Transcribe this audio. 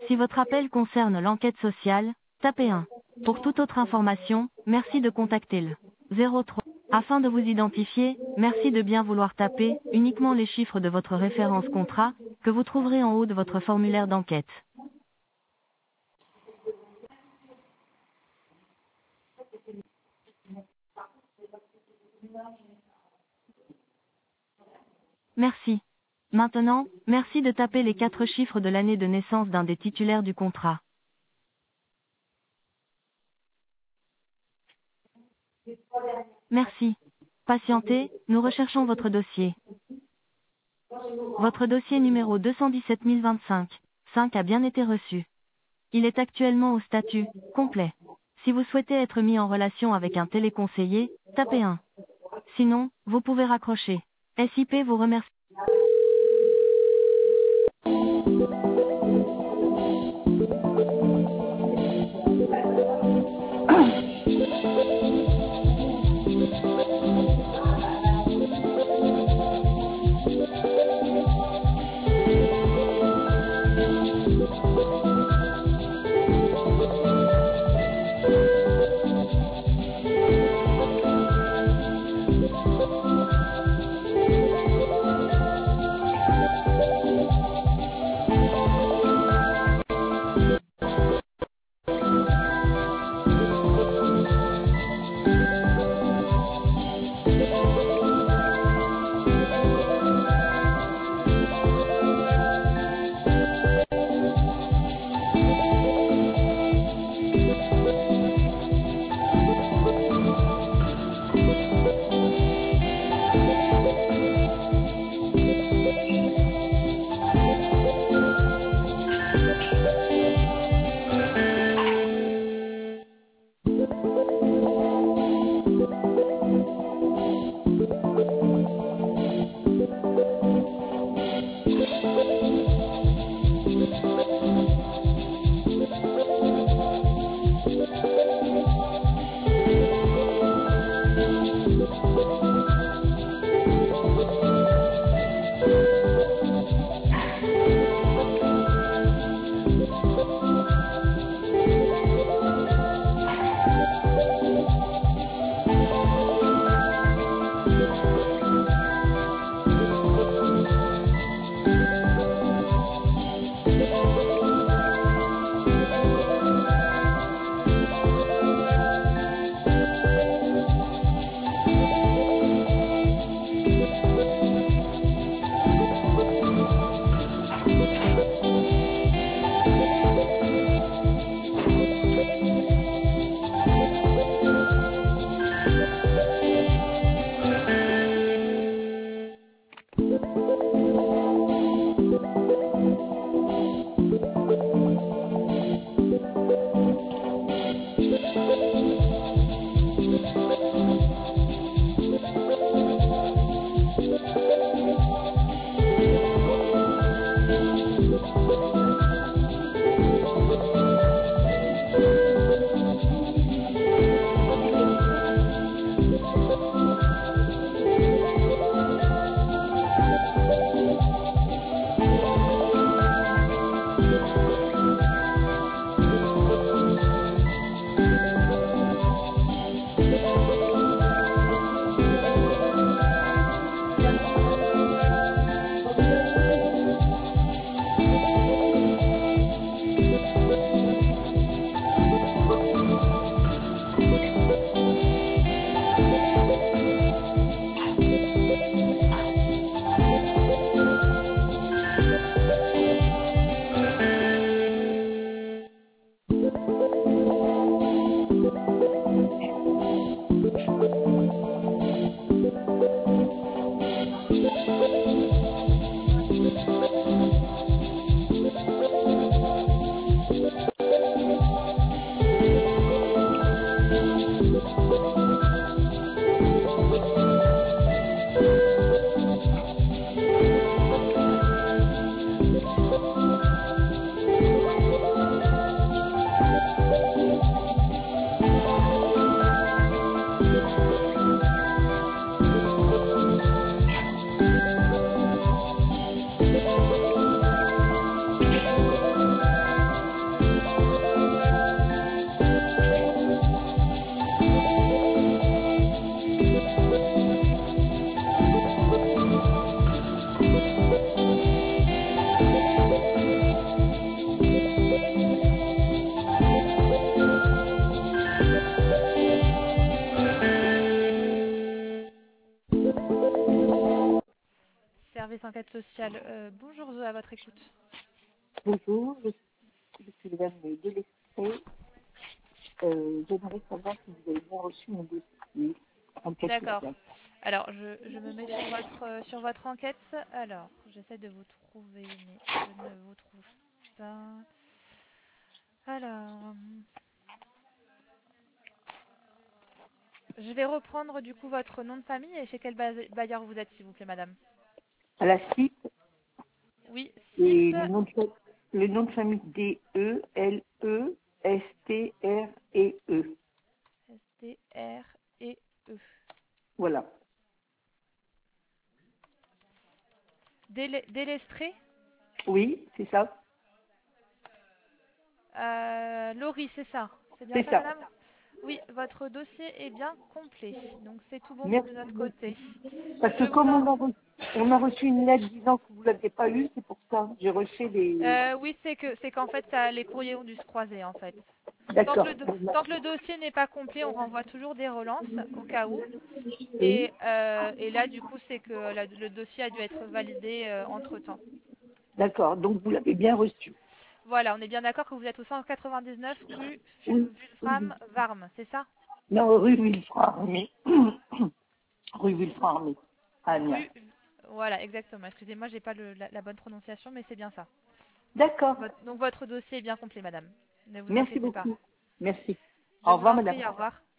Si votre appel concerne l'enquête sociale, tapez 1. Pour toute autre information, merci de contacter le 03. Afin de vous identifier, merci de bien vouloir taper uniquement les chiffres de votre référence contrat, que vous trouverez en haut de votre formulaire d'enquête. Merci. Maintenant, merci de taper les 4 chiffres de l'année de naissance d'un des titulaires du contrat. Merci. Patientez, nous recherchons votre dossier. Votre dossier numéro 217025 5 a bien été reçu. Il est actuellement au statut complet. Si vous souhaitez être mis en relation avec un téléconseiller, tapez 1. Sinon, vous pouvez raccrocher. SIP vous remercie. l'enquête sociale. Bonjour Zoé, à votre écoute. Bonjour, je suis Madame Delestre. J'aimerais savoir si vous avez bien reçu mon dossier enquête D'accord. sociale. Alors, je me mets sur votre enquête. Alors, j'essaie de vous trouver, mais je ne vous trouve pas. Alors, je vais reprendre du coup votre nom de famille et chez quel bailleur vous êtes, s'il vous plaît, madame. À la CIP Oui, et SIP, le nom de famille D-E-L-E-S-T-R-E-E. S-T-R-E-E. Voilà. Délestré. Oui, c'est ça. Laurie, c'est ça. C'est bien C'est ça, ça. madame? Oui, votre dossier est bien complet. Donc, c'est tout bon Merci de notre côté. beaucoup. Parce que Je vous comme en... on a reçu une lettre disant que vous ne l'aviez pas eu, c'est pour ça. J'ai reçu des... Oui, c'est qu'en fait, les courriers ont dû se croiser, en fait. D'accord. Tant que le dossier n'est pas complet, on renvoie toujours des relances, au cas où. Oui. Et là, du coup, c'est que le dossier a dû être validé entre-temps. D'accord. Donc vous l'avez bien reçu. Voilà, on est bien d'accord que vous êtes au 199 rue Oui. Oui. Wulfram, Varm, c'est ça? Non, rue Villefranche-Armée. Rue Villefranche-Armée. Amiens. Rue... Voilà, exactement. Excusez-moi, j'ai pas la bonne prononciation, mais c'est bien ça. D'accord. Donc votre dossier est bien complet, madame. Ne vous Merci inquiétez pas. beaucoup. Merci. Je Au vous revoir, en madame. prie, au revoir.